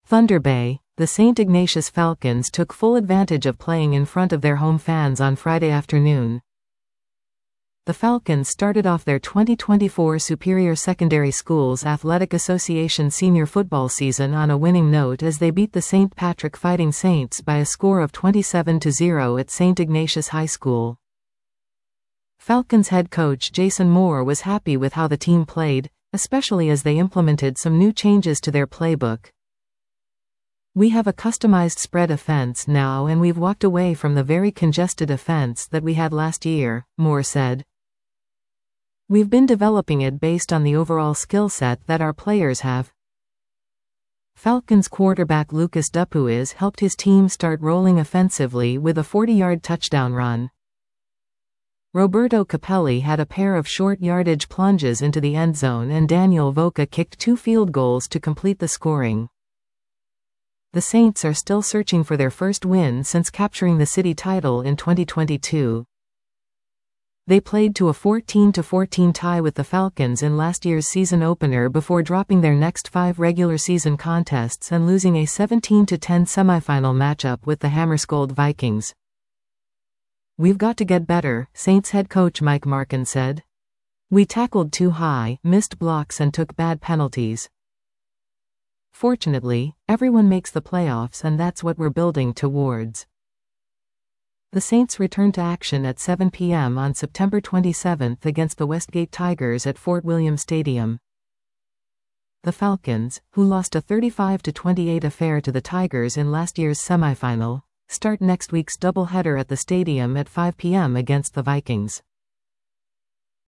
Thunder Bay, the St. Ignatius Falcons took full advantage of playing in front of their home fans on Friday afternoon. The Falcons started off their 2024 Superior Secondary Schools Athletic Association senior football season on a winning note as they beat the St. Patrick Fighting Saints by a score of 27-0 at St. Ignatius High School. Falcons head coach Jason Moore was happy with how the team played, especially as they implemented some new changes to their playbook. "We have a customized spread offense now and we've walked away from the very congested offense that we had last year," Moore said. "We've been developing it based on the overall skill set that our players have." Falcons quarterback Lucas Dupuis helped his team start rolling offensively with a 40-yard touchdown run. Roberto Capelli had a pair of short-yardage plunges into the end zone and Daniel Voca kicked 2 field goals to complete the scoring. The Saints are still searching for their first win since capturing the city title in 2022. They played to a 14-14 tie with the Falcons in last year's season opener before dropping their next 5 regular season contests and losing a 17-10 semifinal matchup with the Hammarskjöld Vikings. "We've got to get better," Saints head coach Mike Markin said. "We tackled too high, missed blocks and took bad penalties. Fortunately, everyone makes the playoffs and that's what we're building towards." The Saints return to action at 7 p.m. on September 27 against the Westgate Tigers at Fort William Stadium. The Falcons, who lost a 35-28 affair to the Tigers in last year's semifinal, start next week's doubleheader at the stadium at 5 p.m. against the Vikings.